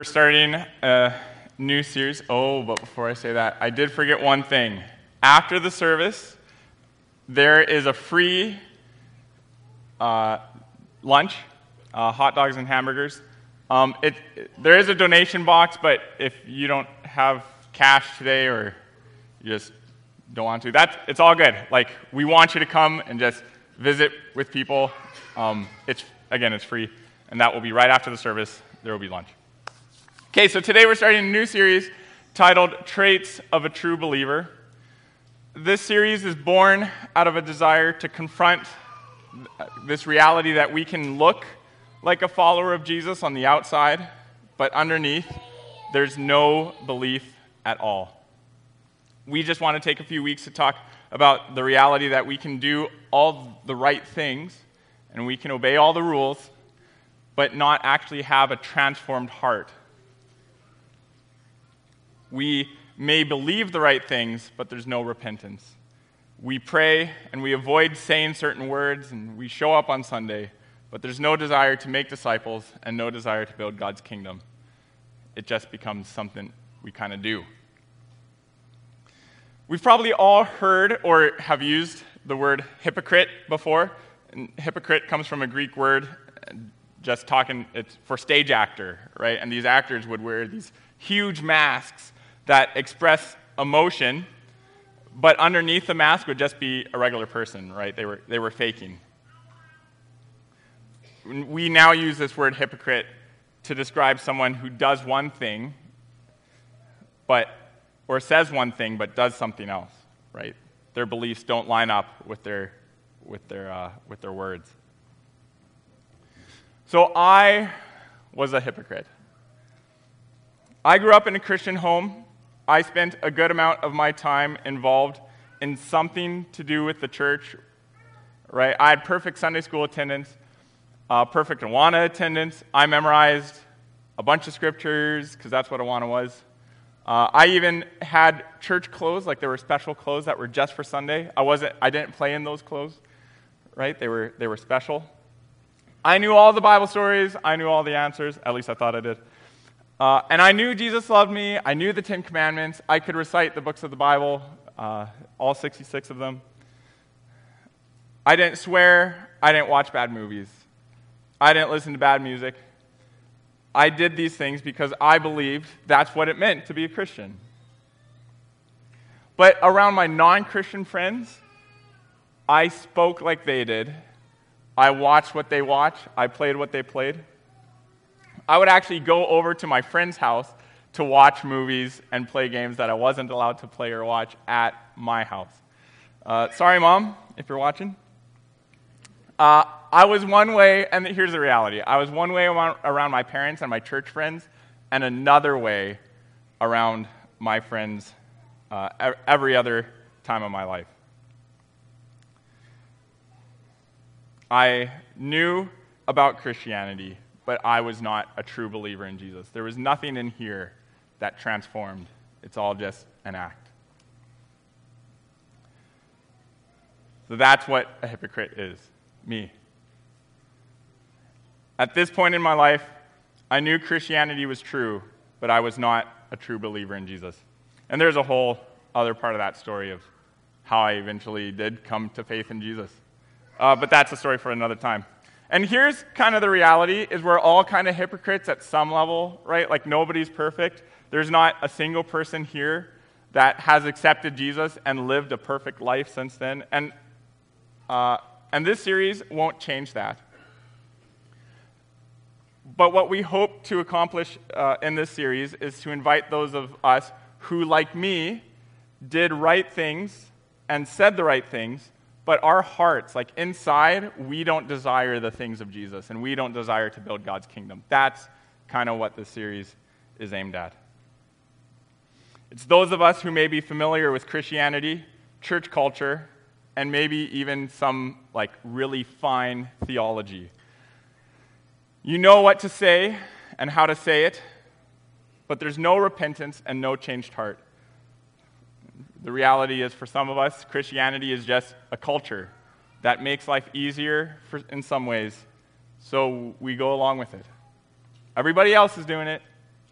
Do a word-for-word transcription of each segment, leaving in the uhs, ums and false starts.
We're starting a new series. Oh, but before I say that, I did forget one thing. After the service, there is a free uh, lunch, uh, hot dogs and hamburgers. Um, it, it, there is a donation box, but if you don't have cash today or you just don't want to, that's, it's all good. Like, we want you to come and just visit with people. Um, it's again, it's free, and that will be right after the service. There will be lunch. Okay, so today we're starting a new series titled Traits of a True Believer. This series is born out of a desire to confront this reality that we can look like a follower of Jesus on the outside, but underneath, there's no belief at all. We just want to take a few weeks to talk about the reality that we can do all the right things, and we can obey all the rules, but not actually have a transformed heart. We may believe the right things, but there's no repentance. We pray and we avoid saying certain words, and we show up on Sunday, but there's no desire to make disciples and no desire to build God's kingdom. It just becomes something we kind of do. We've probably all heard or have used the word hypocrite before. And hypocrite comes from a Greek word, just talking, it's for stage actor, right? And these actors would wear these huge masks that express emotion, but underneath the mask would just be a regular person, right? They were they were faking. We now use this word hypocrite to describe someone who does one thing, but or says one thing but does something else, right? Their beliefs don't line up with their with their uh, with their words. So I was a hypocrite. I grew up in a Christian home. I spent a good amount of my time involved in something to do with the church, right? I had perfect Sunday school attendance, uh, perfect Awana attendance. I memorized a bunch of scriptures because that's what Awana was. Uh, I even had church clothes, like there were special clothes that were just for Sunday. I wasn't. I didn't play in those clothes, right? They were they were special. I knew all the Bible stories. I knew all the answers. At least I thought I did. Uh, and I knew Jesus loved me. I knew the Ten Commandments. I could recite the books of the Bible, uh, all sixty-six of them. I didn't swear. I didn't watch bad movies. I didn't listen to bad music. I did these things because I believed that's what it meant to be a Christian. But around my non-Christian friends, I spoke like they did. I watched what they watched. I played what they played. I would actually go over to my friend's house to watch movies and play games that I wasn't allowed to play or watch at my house. Uh, sorry, Mom, if you're watching. Uh, I was one way, and here's the reality. I was one way around, around my parents and my church friends, and another way around my friends uh, every other time of my life. I knew about Christianity, but I was not a true believer in Jesus. There was nothing in here that transformed. It's all just an act. So that's what a hypocrite is, me. At this point in my life, I knew Christianity was true, but I was not a true believer in Jesus. And there's a whole other part of that story of how I eventually did come to faith in Jesus. Uh, but that's a story for another time. And here's kind of the reality, is we're all kind of hypocrites at some level, right? Like, nobody's perfect. There's not a single person here that has accepted Jesus and lived a perfect life since then. And uh, and this series won't change that. But what we hope to accomplish uh, in this series is to invite those of us who, like me, did right things and said the right things, but our hearts, like inside, we don't desire the things of Jesus, and we don't desire to build God's kingdom. That's kind of what this series is aimed at. It's those of us who may be familiar with Christianity, church culture, and maybe even some like really fine theology. You know what to say and how to say it, but there's no repentance and no changed heart. The reality is, for some of us, Christianity is just a culture that makes life easier for, in some ways, so we go along with it. Everybody else is doing it,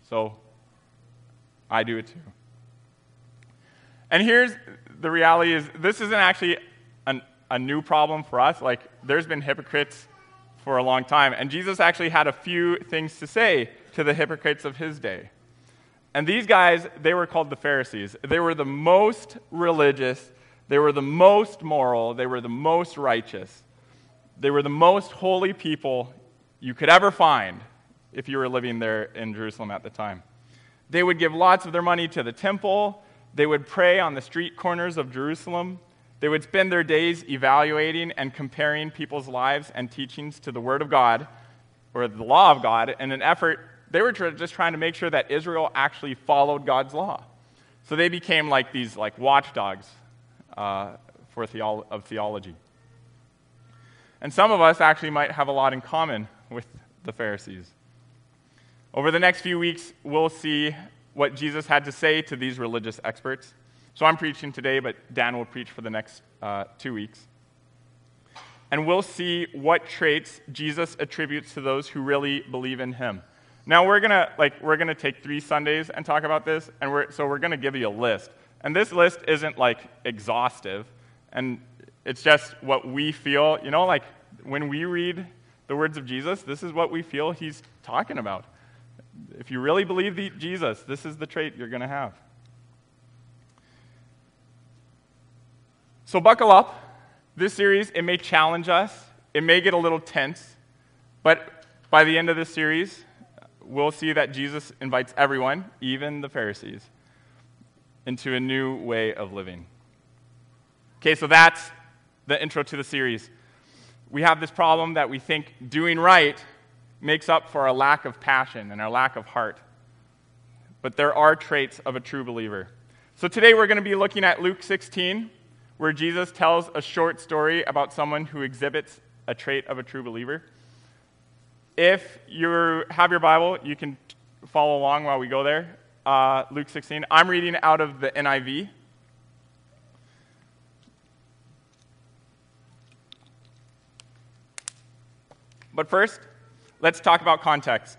So I do it too. And here's the reality is this isn't actually an, a new problem for us. Like, there's been hypocrites for a long time. And Jesus actually had a few things to say to the hypocrites of his day. And these guys, they were called the Pharisees. They were the most religious. They were the most moral. They were the most righteous. They were the most holy people you could ever find if you were living there in Jerusalem at the time. They would give lots of their money to the temple. They would pray on the street corners of Jerusalem. They would spend their days evaluating and comparing people's lives and teachings to the Word of God, or the law of God, in an effort, they were tr- just trying to make sure that Israel actually followed God's law. So they became like these like watchdogs uh, for theolo- of theology. And some of us actually might have a lot in common with the Pharisees. Over the next few weeks, we'll see what Jesus had to say to these religious experts. So I'm preaching today, but Dan will preach for the next uh, two weeks. And we'll see what traits Jesus attributes to those who really believe in him. Now we're gonna like we're gonna take three Sundays and talk about this, and we're so we're gonna give you a list. And this list isn't like exhaustive, and it's just what we feel. You know, like when we read the words of Jesus, this is what we feel he's talking about. If you really believe the, Jesus, this is the trait you're going to have. So buckle up. This series, it may challenge us. It may get a little tense. But by the end of this series, we'll see that Jesus invites everyone, even the Pharisees, into a new way of living. Okay, so that's the intro to the series. We have this problem that we think doing right makes up for our lack of passion and our lack of heart. But there are traits of a true believer. So today we're going to be looking at Luke sixteen, where Jesus tells a short story about someone who exhibits a trait of a true believer. If you have your Bible, you can follow along while we go there. Uh, Luke sixteen. I'm reading out of the N I V. But first, let's talk about context.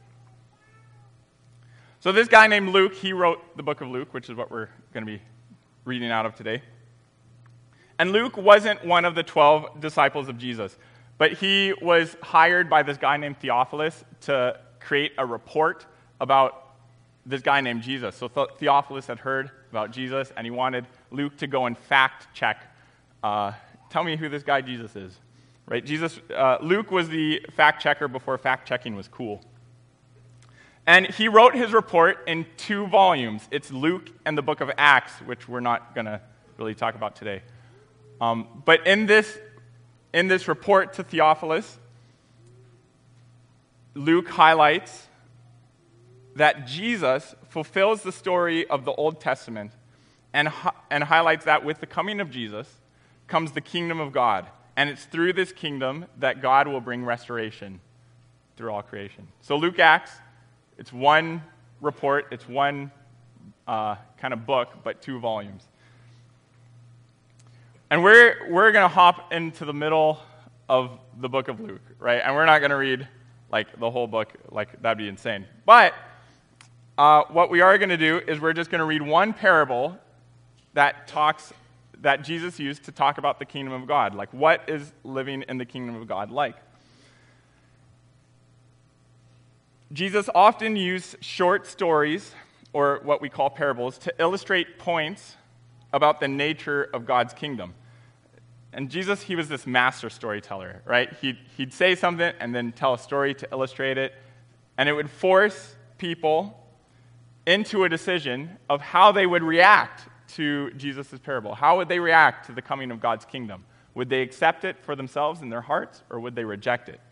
So this guy named Luke, he wrote the book of Luke, which is what we're going to be reading out of today. And Luke wasn't one of the twelve disciples of Jesus, but he was hired by this guy named Theophilus to create a report about this guy named Jesus. So Theophilus had heard about Jesus, and he wanted Luke to go and fact check. Uh, tell me who this guy Jesus is. Right? Jesus, uh, Luke was the fact checker before fact checking was cool. And he wrote his report in two volumes. It's Luke and the book of Acts, which we're not going to really talk about today. Um, but in this, in this report to Theophilus, Luke highlights that Jesus fulfills the story of the Old Testament and, and highlights that with the coming of Jesus comes the kingdom of God. And it's through this kingdom that God will bring restoration through all creation. So Luke Acts, it's one report, it's one uh, kind of book, but two volumes. And we're we're going to hop into the middle of the book of Luke, right? And we're not going to read like the whole book, like that'd be insane. But uh, what we are going to do is we're just going to read one parable that talks that Jesus used to talk about the kingdom of God. Like, what is living in the kingdom of God like? Jesus often used short stories, or what we call parables, to illustrate points about the nature of God's kingdom. And Jesus, he was this master storyteller, right? He'd, he'd say something and then tell a story to illustrate it, and it would force people into a decision of how they would react to Jesus' parable. How would they react to the coming of God's kingdom? Would they accept it for themselves in their hearts, or would they reject it?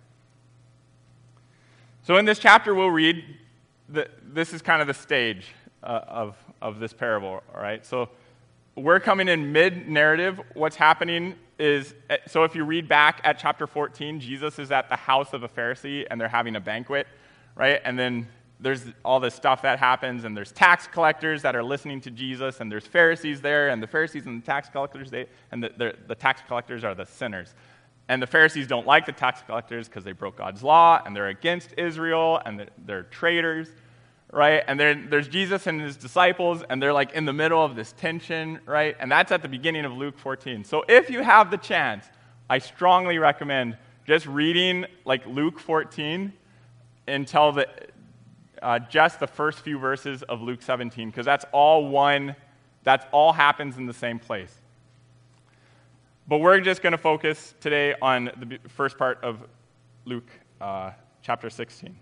So in this chapter, we'll read, the, this is kind of the stage uh, of, of this parable, all right? So we're coming in mid-narrative. What's happening is, so if you read back at chapter fourteen, Jesus is at the house of a Pharisee, and they're having a banquet, right? And then there's all this stuff that happens, and there's tax collectors that are listening to Jesus, and there's Pharisees there, and the Pharisees and the tax collectors, they, and the, the, the tax collectors are the sinners. And the Pharisees don't like the tax collectors because they broke God's law, and they're against Israel, and they're, they're traitors, right? And there, there's Jesus and his disciples, and they're like in the middle of this tension, right? And that's at the beginning of Luke fourteen. So if you have the chance, I strongly recommend just reading like Luke fourteen until the uh, just the first few verses of Luke seventeen, because that's all one, that's all happens in the same place. But we're just going to focus today on the first part of Luke uh, chapter sixteen.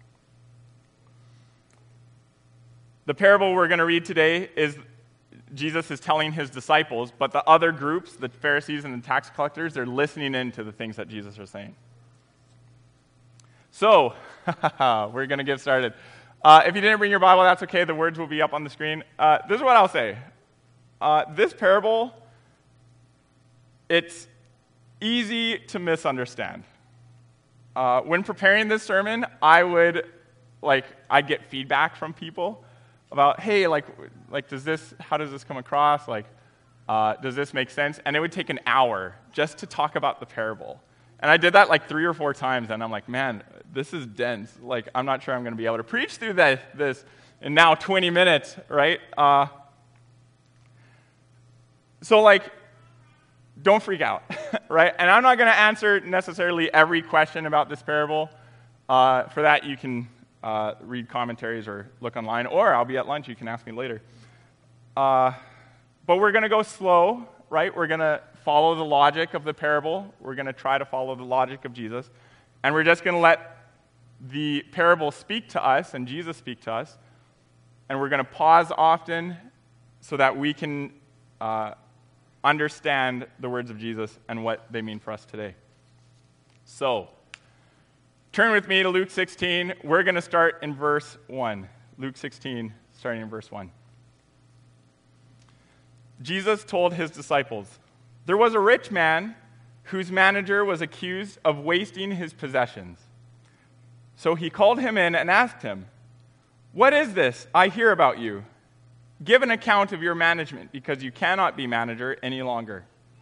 The parable we're going to read today is Jesus is telling his disciples, but the other groups, the Pharisees and the tax collectors, they're listening in to the things that Jesus is saying. So, we're going to get started. Uh, if you didn't bring your Bible, that's okay. The words will be up on the screen. Uh, this is what I'll say. Uh, this parable, it's easy to misunderstand. Uh, when preparing this sermon, I would, like, I'd get feedback from people about, hey, like, like, does this, how does this come across? Like, uh, does this make sense? And it would take an hour just to talk about the parable. And I did that like three or four times, and I'm like, man, this is dense. Like, I'm not sure I'm going to be able to preach through that, this in now twenty minutes, right? Uh, so, like, don't freak out, right? And I'm not going to answer necessarily every question about this parable. Uh, for that, you can uh, read commentaries or look online, or I'll be at lunch. You can ask me later. Uh, but we're going to go slow, right? We're going to follow the logic of the parable. We're going to try to follow the logic of Jesus. And we're just going to let the parable speak to us and Jesus speak to us. And we're going to pause often so that we can uh, understand the words of Jesus and what they mean for us today. So, turn with me to Luke sixteen. We're going to start in verse one. Luke sixteen, starting in verse one. Jesus told his disciples, "There was a rich man whose manager was accused of wasting his possessions. So he called him in and asked him, 'What is this I hear about you? Give an account of your management, because you cannot be manager any longer.'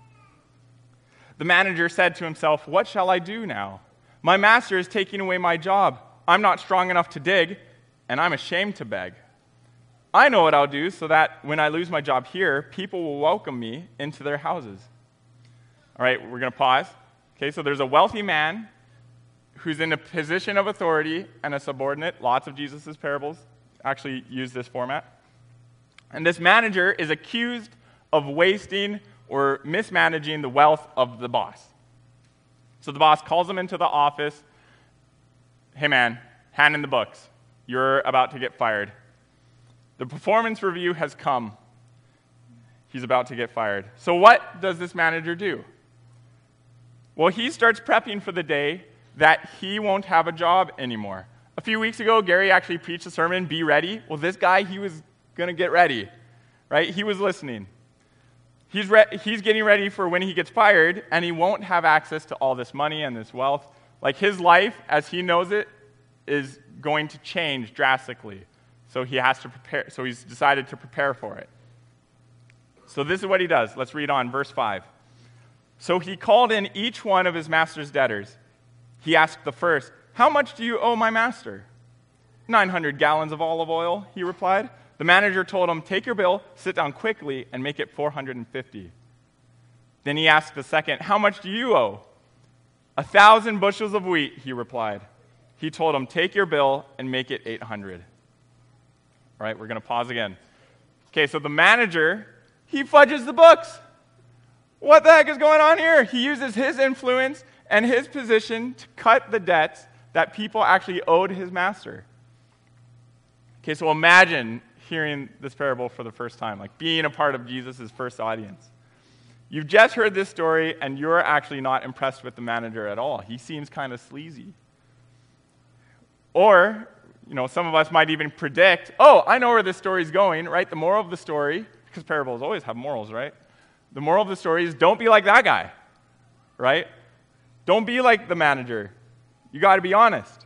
The manager said to himself, 'What shall I do now? My master is taking away my job. I'm not strong enough to dig, and I'm ashamed to beg. I know what I'll do so that when I lose my job here, people will welcome me into their houses.'" All right, we're going to pause. Okay, so there's a wealthy man who's in a position of authority and a subordinate. Lots of Jesus' parables actually use this format. And this manager is accused of wasting or mismanaging the wealth of the boss. So the boss calls him into the office. "Hey man, hand in the books. You're about to get fired. The performance review has come." He's about to get fired. So what does this manager do? Well, he starts prepping for the day that he won't have a job anymore. A few weeks ago, Gary actually preached a sermon, "Be ready." Well, this guy, he was going to get ready, right? He was listening. He's, re- he's getting ready for when he gets fired, and he won't have access to all this money and this wealth. Like, his life, as he knows it, is going to change drastically. So he has to prepare. So he's decided to prepare for it. So this is what he does. Let's read on, verse five. "So he called in each one of his master's debtors. He asked the first, 'How much do you owe my master?' Nine hundred gallons of olive oil," he replied. The manager told him, "Take your bill, sit down quickly, and make it four hundred fifty. Then he asked the second, "How much do you owe?" "A thousand bushels of wheat," he replied. He told him, "Take your bill and make it eight hundred. All right, we're going to pause again. Okay, so the manager, he fudges the books. What the heck is going on here? He uses his influence and his position to cut the debts that people actually owed his master. Okay, so imagine hearing this parable for the first time, like being a part of Jesus' first audience. You've just heard this story, and you're actually not impressed with the manager at all. He seems kind of sleazy. Or, you know, some of us might even predict, oh, I know where this story's going, right? The moral of the story, because parables always have morals, right? The moral of the story is don't be like that guy, right? Don't be like the manager. You got to be honest.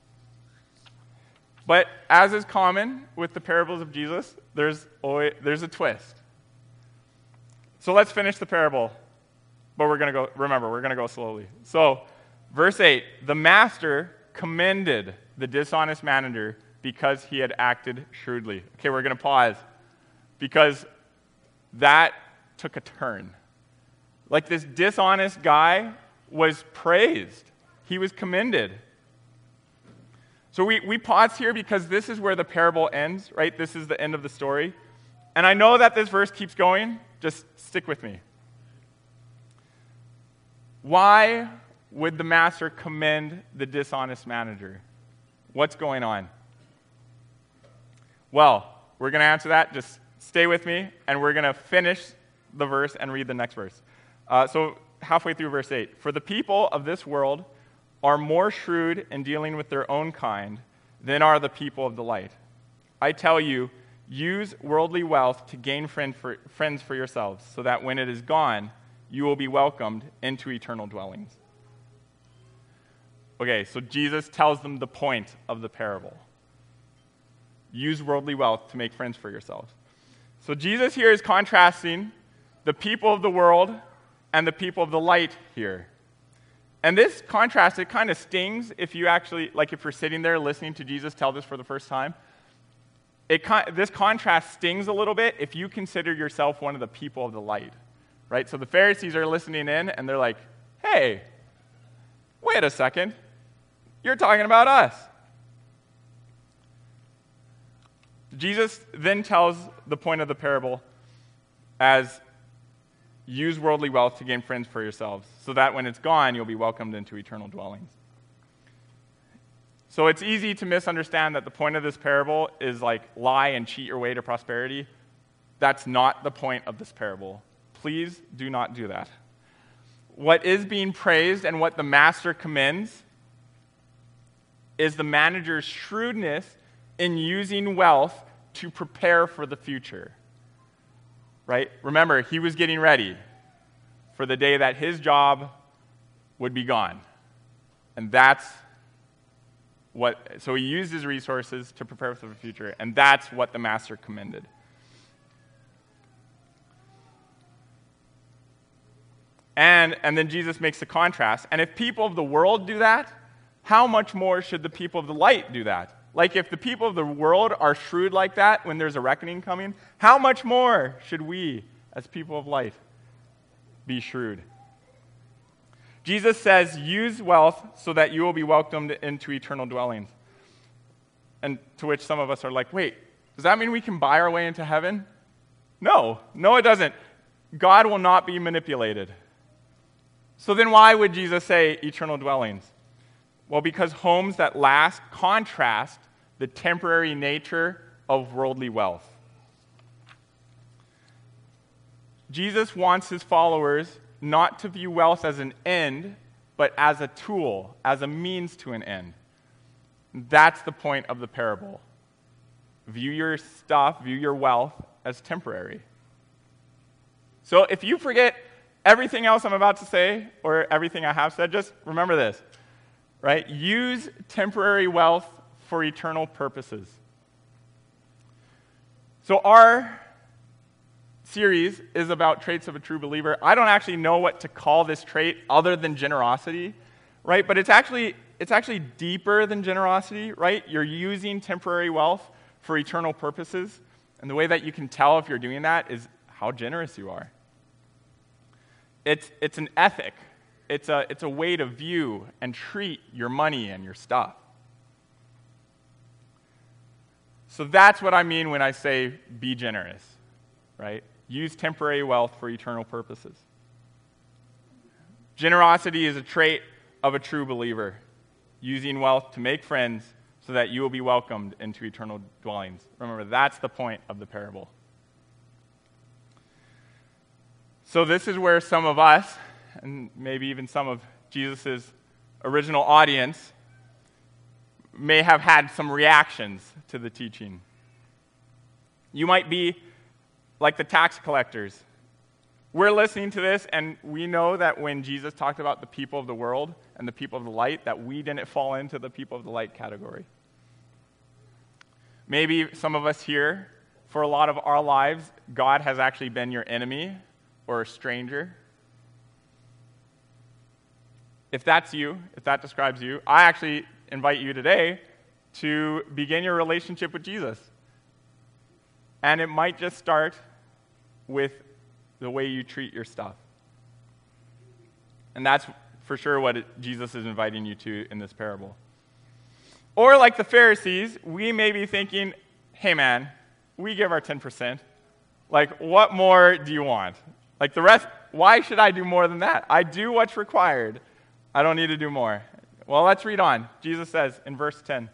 But as is common with the parables of Jesus, there's always, there's a twist. So let's finish the parable. But we're going to go, remember, we're going to go slowly. So, verse eight, the master commended the dishonest manager because he had acted shrewdly. Okay, we're going to pause because that took a turn. Like, this dishonest guy was praised. He was commended. So we, we pause here because this is where the parable ends, right? This is the end of the story. And I know that this verse keeps going. Just stick with me. Why would the master commend the dishonest manager? What's going on? Well, we're going to answer that. Just stay with me, and we're going to finish the verse and read the next verse. Uh, so halfway through verse eight. For the people of this world are more shrewd in dealing with their own kind than are the people of the light. I tell you, use worldly wealth to gain friend for, friends for yourselves, so that when it is gone, you will be welcomed into eternal dwellings. Okay, so Jesus tells them the point of the parable. Use worldly wealth to make friends for yourselves. So Jesus here is contrasting the people of the world and the people of the light here. And this contrast, it kind of stings if you actually, like if you're sitting there listening to Jesus tell this for the first time. It, this contrast stings a little bit if you consider yourself one of the people of the light, right? So the Pharisees are listening in, and they're like, hey, wait a second. You're talking about us. Jesus then tells the point of the parable as use worldly wealth to gain friends for yourselves, so that when it's gone, you'll be welcomed into eternal dwellings. So it's easy to misunderstand that the point of this parable is like lie and cheat your way to prosperity. That's not the point of this parable. Please do not do that. What is being praised and what the master commends is the manager's shrewdness in using wealth to prepare for the future. Right? Remember, he was getting ready for the day that his job would be gone. And that's what, so he used his resources to prepare for the future, and that's what the master commended. And, and then Jesus makes the contrast. And if people of the world do that, how much more should the people of the light do that? Like, if the people of the world are shrewd like that when there's a reckoning coming, how much more should we, as people of light, be shrewd? Jesus says, use wealth so that you will be welcomed into eternal dwellings. And to which some of us are like, wait, does that mean we can buy our way into heaven? No, no it doesn't. God will not be manipulated. So then why would Jesus say eternal dwellings? Well, because homes that last contrast the temporary nature of worldly wealth. Jesus wants his followers not to view wealth as an end, but as a tool, as a means to an end. That's the point of the parable. View your stuff, view your wealth as temporary. So if you forget everything else I'm about to say, or everything I have said, just remember this. Right? Use temporary wealth for eternal purposes. So our series is about traits of a true believer. I don't actually know what to call this trait other than generosity, right? But it's actually it's actually deeper than generosity, right? You're using temporary wealth for eternal purposes, and the way that you can tell if you're doing that is how generous you are. It's it's an ethic. It's a, it's a way to view and treat your money and your stuff. So that's what I mean when I say be generous, right? Use temporary wealth for eternal purposes. Generosity is a trait of a true believer, using wealth to make friends so that you will be welcomed into eternal dwellings. Remember, that's the point of the parable. So this is where some of us, and maybe even some of Jesus' original audience, may have had some reactions to the teaching. You might be like the tax collectors. We're listening to this, and we know that when Jesus talked about the people of the world and the people of the light, that we didn't fall into the people of the light category. Maybe some of us here, for a lot of our lives, God has actually been your enemy or a stranger. If that's you, if that describes you, I actually invite you today to begin your relationship with Jesus. And it might just start with the way you treat your stuff. And that's for sure what it, Jesus is inviting you to in this parable. Or like the Pharisees, we may be thinking, hey man, we give our ten percent. Like, what more do you want? Like the rest, why should I do more than that? I do what's required. I don't need to do more. Well, let's read on. Jesus says in verse ten,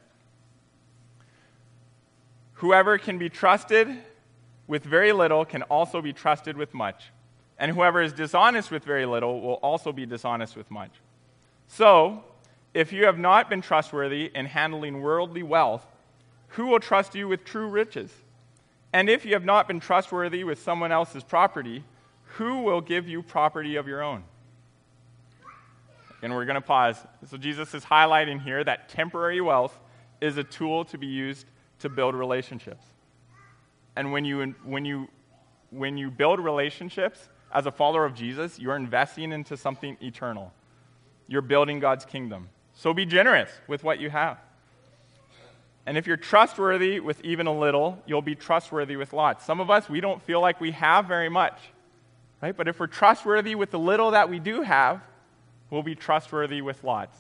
whoever can be trusted with very little can also be trusted with much. And whoever is dishonest with very little will also be dishonest with much. So, if you have not been trustworthy in handling worldly wealth, who will trust you with true riches? And if you have not been trustworthy with someone else's property, who will give you property of your own? And we're going to pause. So Jesus is highlighting here that temporary wealth is a tool to be used to build relationships. And when you when you when you build relationships as a follower of Jesus, you're investing into something eternal. You're building God's kingdom. So be generous with what you have. And if you're trustworthy with even a little, you'll be trustworthy with lots. Some of us, we don't feel like we have very much, right? But if we're trustworthy with the little that we do have, we'll be trustworthy with lots.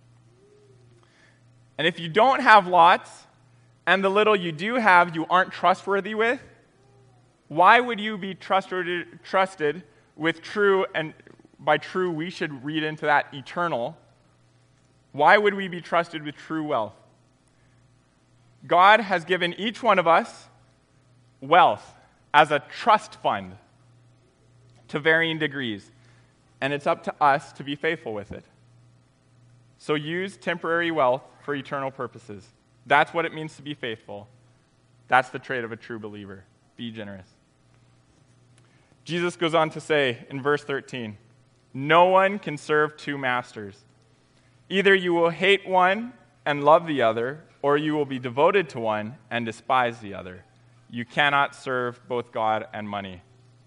And if you don't have lots, and the little you do have you aren't trustworthy with, why would you be trustworthy, trusted with true, and by true we should read into that eternal, why would we be trusted with true wealth? God has given each one of us wealth as a trust fund to varying degrees, and it's up to us to be faithful with it. So use temporary wealth for eternal purposes. That's what it means to be faithful. That's the trait of a true believer. Be generous. Jesus goes on to say in verse thirteen, no one can serve two masters. Either you will hate one and love the other, or you will be devoted to one and despise the other. You cannot serve both God and money.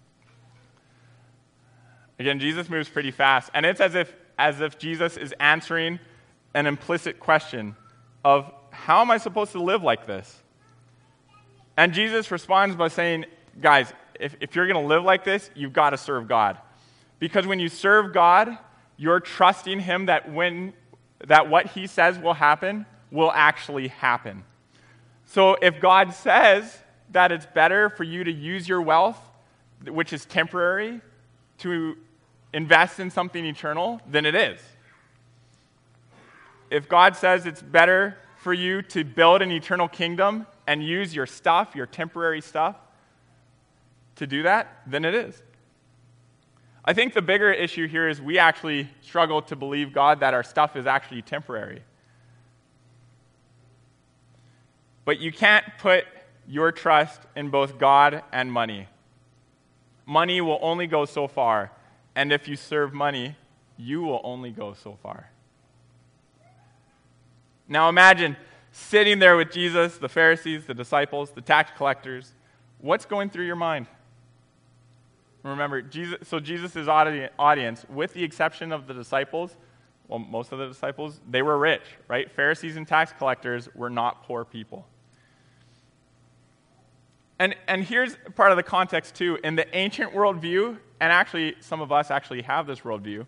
Again, Jesus moves pretty fast, and it's as if as if Jesus is answering an implicit question of, how am I supposed to live like this? And Jesus responds by saying, guys, if, if you're going to live like this, you've got to serve God. Because when you serve God, you're trusting him that when that what he says will happen will actually happen. So if God says that it's better for you to use your wealth, which is temporary, to invest in something eternal, then it is. If God says it's better for you to build an eternal kingdom and use your stuff, your temporary stuff, to do that, then it is. I think the bigger issue here is we actually struggle to believe, God, that our stuff is actually temporary. But you can't put your trust in both God and money. Money will only go so far, and if you serve money, you will only go so far. Now imagine sitting there with Jesus, the Pharisees, the disciples, the tax collectors. What's going through your mind? Remember, Jesus, so Jesus' audience, with the exception of the disciples, well, most of the disciples, they were rich, right? Pharisees and tax collectors were not poor people. And, and here's part of the context, too. In the ancient worldview, and actually some of us actually have this worldview,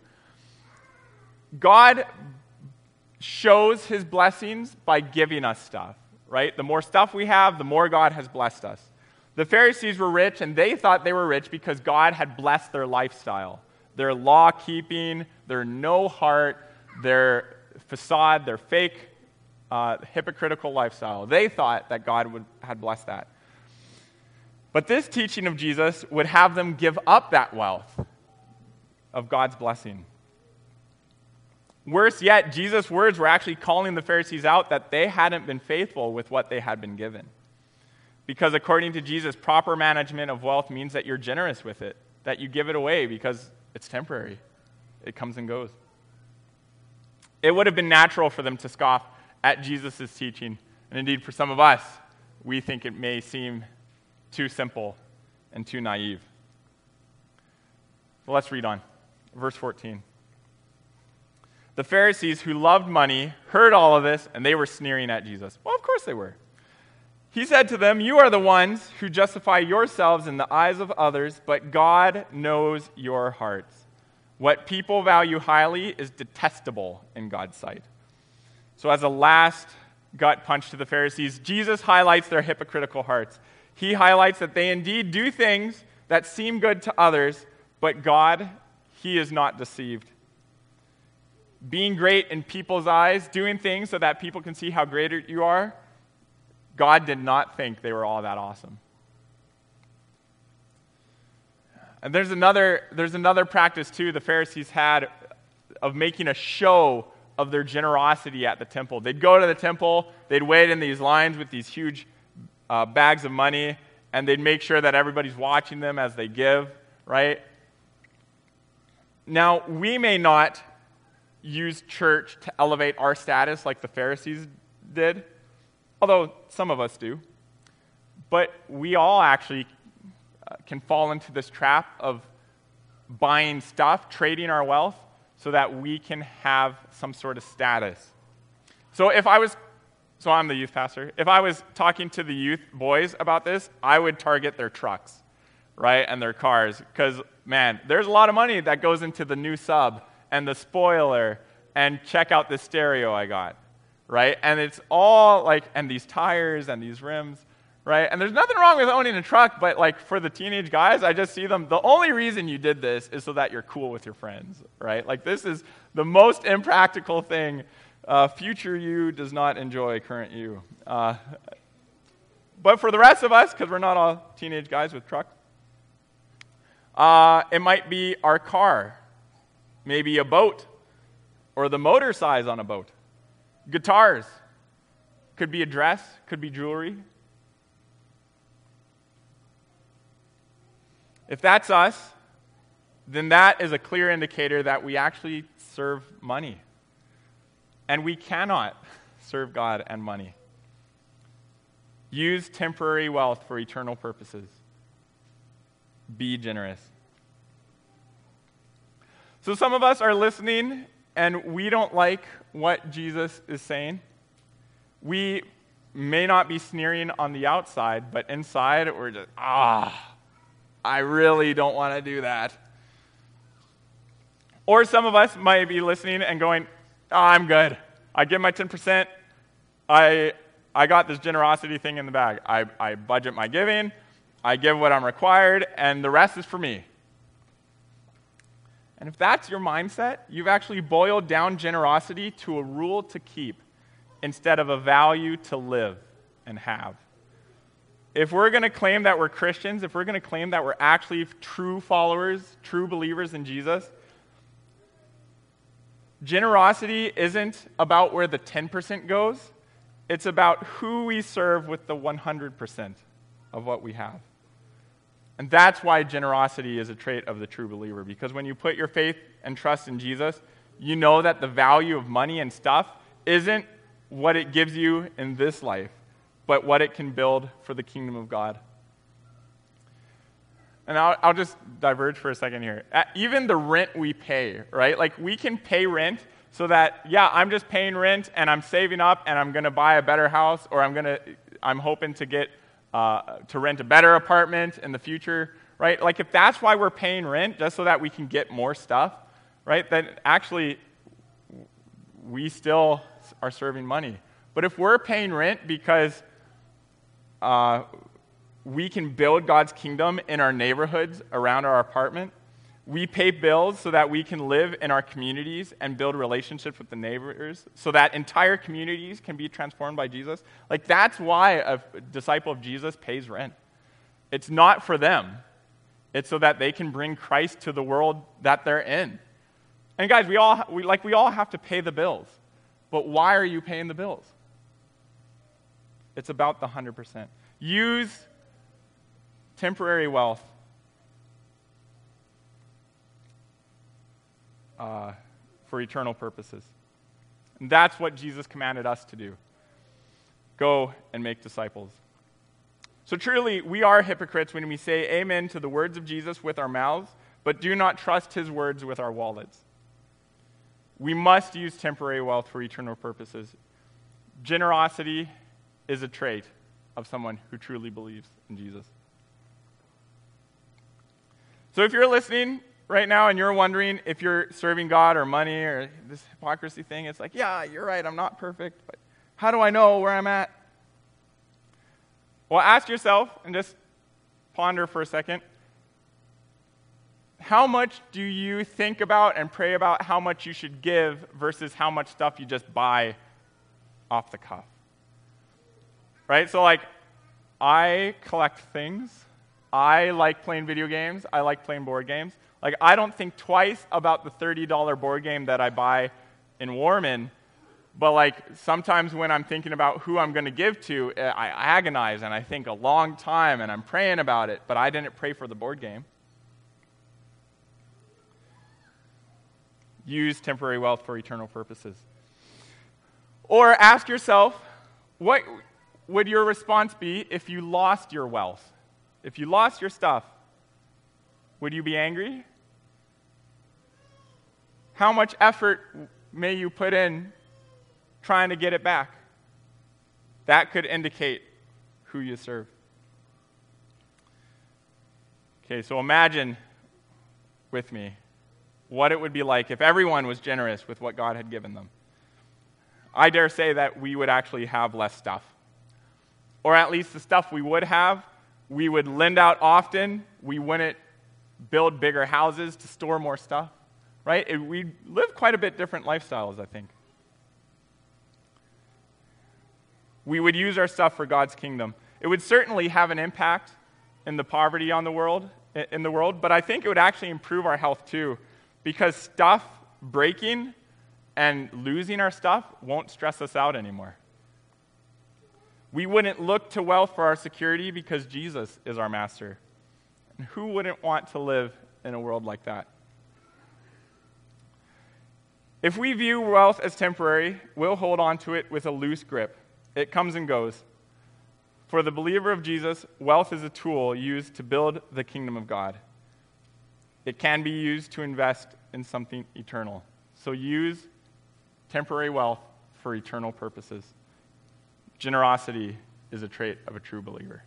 God shows his blessings by giving us stuff, right? The more stuff we have, the more God has blessed us. The Pharisees were rich, and they thought they were rich because God had blessed their lifestyle, their law-keeping, their no heart, their facade, their fake, uh, hypocritical lifestyle. They thought that God would, had blessed that. But this teaching of Jesus would have them give up that wealth of God's blessing. Worse yet, Jesus' words were actually calling the Pharisees out that they hadn't been faithful with what they had been given. Because according to Jesus, proper management of wealth means that you're generous with it, that you give it away because it's temporary. It comes and goes. It would have been natural for them to scoff at Jesus' teaching. And indeed, for some of us, we think it may seem too simple and too naive. So let's read on. Verse fourteen. The Pharisees, who loved money, heard all of this, and they were sneering at Jesus. Well, of course they were. He said to them, "You are the ones who justify yourselves in the eyes of others, but God knows your hearts. What people value highly is detestable in God's sight." So as a last gut punch to the Pharisees, Jesus highlights their hypocritical hearts. He highlights that they indeed do things that seem good to others, but God, he is not deceived. Being great in people's eyes, doing things so that people can see how great you are, God did not think they were all that awesome. And there's another, there's another practice, too, the Pharisees had of making a show of their generosity at the temple. They'd go to the temple, they'd wait in these lines with these huge uh, bags of money, and they'd make sure that everybody's watching them as they give, right? Now, we may not use church to elevate our status like the Pharisees did, although some of us do. But we all actually uh, can fall into this trap of buying stuff, trading our wealth, so that we can have some sort of status. So if I was, so I'm the youth pastor, if I was talking to the youth boys about this, I would target their trucks, right, and their cars, because, man, there's a lot of money that goes into the new sub and the spoiler, and check out this stereo I got, right? And it's all like, and these tires and these rims, right? And there's nothing wrong with owning a truck, but like for the teenage guys, I just see them, the only reason you did this is so that you're cool with your friends, right? Like this is the most impractical thing. Uh, future you does not enjoy current you. Uh, but for the rest of us, because we're not all teenage guys with trucks, uh, it might be our car, maybe a boat, or the motor size on a boat. Guitars. Could be a dress, could be jewelry. If that's us, then that is a clear indicator that we actually serve money. And we cannot serve God and money. Use temporary wealth for eternal purposes. Be generous. So some of us are listening and we don't like what Jesus is saying. We may not be sneering on the outside, but inside we're just, ah, I really don't want to do that. Or some of us might be listening and going, oh, I'm good. I give my ten percent. I I got this generosity thing in the bag. I, I budget my giving. I give what I'm required, and the rest is for me. And if that's your mindset, you've actually boiled down generosity to a rule to keep instead of a value to live and have. If we're going to claim that we're Christians, if we're going to claim that we're actually true followers, true believers in Jesus, generosity isn't about where the ten percent goes. It's about who we serve with the one hundred percent of what we have. And that's why generosity is a trait of the true believer, because when you put your faith and trust in Jesus, you know that the value of money and stuff isn't what it gives you in this life, but what it can build for the kingdom of God. And I'll, I'll just diverge for a second here. Uh, even the rent we pay, right? Like we can pay rent so that, yeah, I'm just paying rent and I'm saving up and I'm going to buy a better house, or I'm going to, I'm hoping to get Uh, to rent a better apartment in the future, right? Like if that's why we're paying rent, just so that we can get more stuff, right, then actually we still are serving money. But if we're paying rent because uh, we can build God's kingdom in our neighborhoods around our apartment, we pay bills so that we can live in our communities and build relationships with the neighbors so that entire communities can be transformed by Jesus. Like that's why a disciple of Jesus pays rent. It's not for them. It's so that they can bring Christ to the world that they're in. And guys, we all we like we all have to pay the bills. But why are you paying the bills? It's about the one hundred percent. Use temporary wealth Uh, for eternal purposes. And that's what Jesus commanded us to do. Go and make disciples. So truly, we are hypocrites when we say amen to the words of Jesus with our mouths, but do not trust his words with our wallets. We must use temporary wealth for eternal purposes. Generosity is a trait of someone who truly believes in Jesus. So if you're listening right now and you're wondering if you're serving God or money or this hypocrisy thing, it's like, yeah, you're right, I'm not perfect, but how do I know where I'm at? Well, ask yourself and just ponder for a second. How much do you think about and pray about how much you should give versus how much stuff you just buy off the cuff? Right? So, like, I collect things. I like playing video games. I like playing board games. Like, I don't think twice about the thirty dollars board game that I buy in Warman, but, like, sometimes when I'm thinking about who I'm going to give to, I agonize and I think a long time and I'm praying about it, but I didn't pray for the board game. Use temporary wealth for eternal purposes. Or ask yourself, what would your response be if you lost your wealth? If you lost your stuff, would you be angry? How much effort may you put in trying to get it back? That could indicate who you serve. Okay, so imagine with me what it would be like if everyone was generous with what God had given them. I dare say that we would actually have less stuff. Or at least the stuff we would have, we would lend out often. We wouldn't build bigger houses to store more stuff, right? It, we'd live quite a bit different lifestyles, I think. We would use our stuff for God's kingdom. It would certainly have an impact in the poverty on the world, in the world, but I think it would actually improve our health too, because stuff breaking and losing our stuff won't stress us out anymore. We wouldn't look to wealth for our security because Jesus is our master. And who wouldn't want to live in a world like that? If we view wealth as temporary, we'll hold on to it with a loose grip. It comes and goes. For the believer of Jesus, wealth is a tool used to build the kingdom of God. It can be used to invest in something eternal. So use temporary wealth for eternal purposes. Generosity is a trait of a true believer.